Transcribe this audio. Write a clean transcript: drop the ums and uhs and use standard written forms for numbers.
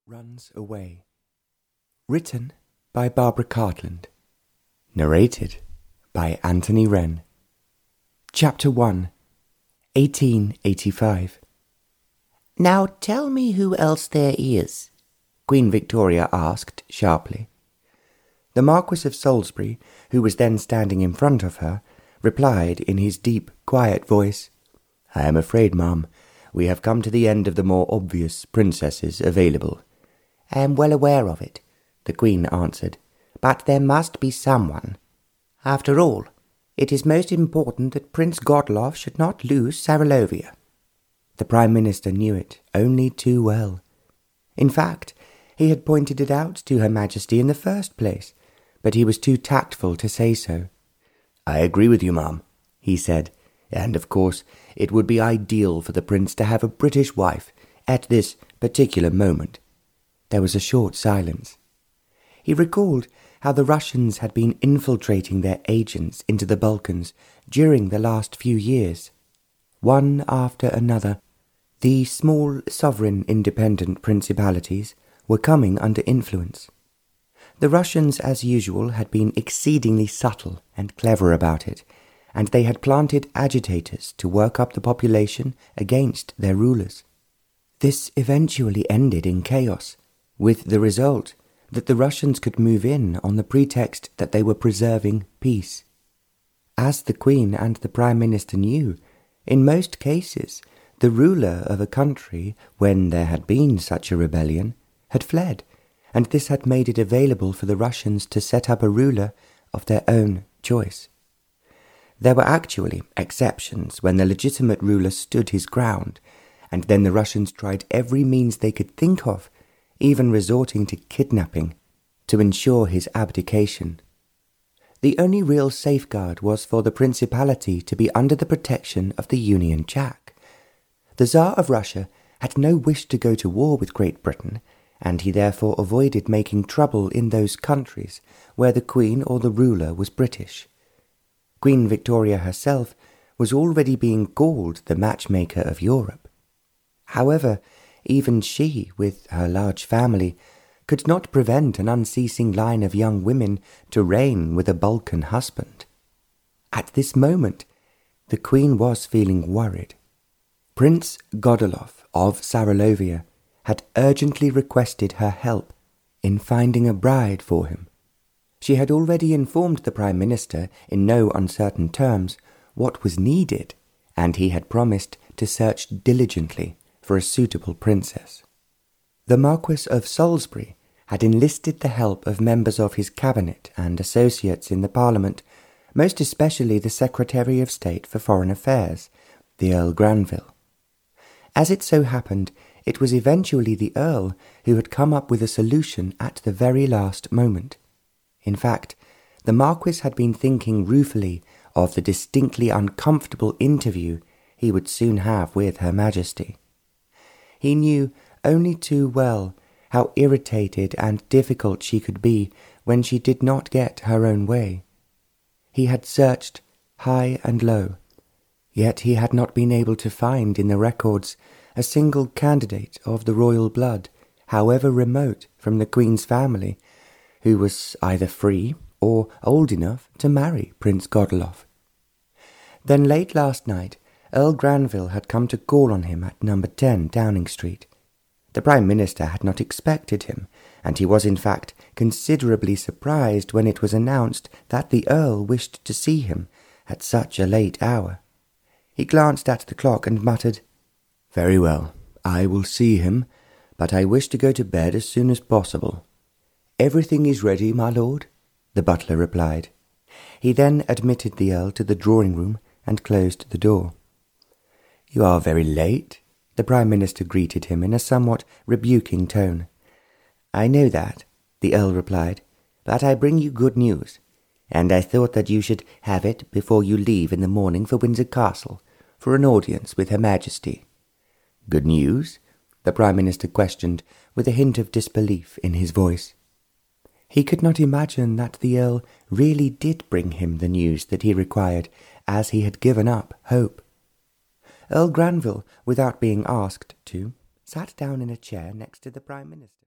Runs Away. Written by Barbara Cartland. Narrated by Anthony Wren. Chapter 1, 1885. "Now tell me who else there is," Queen Victoria asked sharply. The Marquis of Salisbury, who was then standing in front of her, replied in his deep, quiet voice, "I am afraid, ma'am, we have come to the end of the more obvious princesses available." "I am well aware of it," the Queen answered, "but there must be someone. After all, it is most important that Prince Godolph should not lose Saralovia." The Prime Minister knew it only too well. In fact, he had pointed it out to Her Majesty in the first place, but he was too tactful to say so. "I agree with you, ma'am," he said, "and of course it would be ideal for the Prince to have a British wife at this particular moment." There was a short silence. He recalled how the Russians had been infiltrating their agents into the Balkans during the last few years. One after another, the small sovereign independent principalities were coming under influence. The Russians, as usual, had been exceedingly subtle and clever about it, and they had planted agitators to work up the population against their rulers. This eventually ended in chaos, with the result that the Russians could move in on the pretext that they were preserving peace. As the Queen and the Prime Minister knew, in most cases the ruler of a country, when there had been such a rebellion, had fled, and this had made it available for the Russians to set up a ruler of their own choice. There were actually exceptions when the legitimate ruler stood his ground, and then the Russians tried every means they could think of, even resorting to kidnapping, to ensure his abdication. The only real safeguard was for the principality to be under the protection of the Union Jack. The Tsar of Russia had no wish to go to war with Great Britain, and he therefore avoided making trouble in those countries where the Queen or the ruler was British. Queen Victoria herself was already being called the matchmaker of Europe. However, even she, with her large family, could not prevent an unceasing line of young women to reign with a Balkan husband. At this moment, the Queen was feeling worried. Prince Godolph of Saralovia had urgently requested her help in finding a bride for him. She had already informed the Prime Minister in no uncertain terms what was needed, and he had promised to search diligently for a suitable princess. The Marquis of Salisbury had enlisted the help of members of his cabinet and associates in the Parliament, most especially the Secretary of State for Foreign Affairs, the Earl Granville. As it so happened, it was eventually the Earl who had come up with a solution at the very last moment. In fact, the Marquis had been thinking ruefully of the distinctly uncomfortable interview he would soon have with Her Majesty. He knew only too well how irritated and difficult she could be when she did not get her own way. He had searched high and low, yet he had not been able to find in the records a single candidate of the royal blood, however remote from the Queen's family, who was either free or old enough to marry Prince Godolph. Then late last night, Earl Granville had come to call on him at number 10 Downing Street. The Prime Minister had not expected him, and he was in fact considerably surprised when it was announced that the Earl wished to see him at such a late hour. He glanced at the clock and muttered, "Very well, I will see him, but I wish to go to bed as soon as possible." "Everything is ready, my lord," the butler replied. He then admitted the Earl to the drawing-room and closed the door. "You are very late," the Prime Minister greeted him in a somewhat rebuking tone. "I know that," the Earl replied, "but I bring you good news, and I thought that you should have it before you leave in the morning for Windsor Castle, for an audience with Her Majesty." "Good news?" the Prime Minister questioned, with a hint of disbelief in his voice. He could not imagine that the Earl really did bring him the news that he required, as he had given up hope. Earl Granville, without being asked to, sat down in a chair next to the Prime Minister.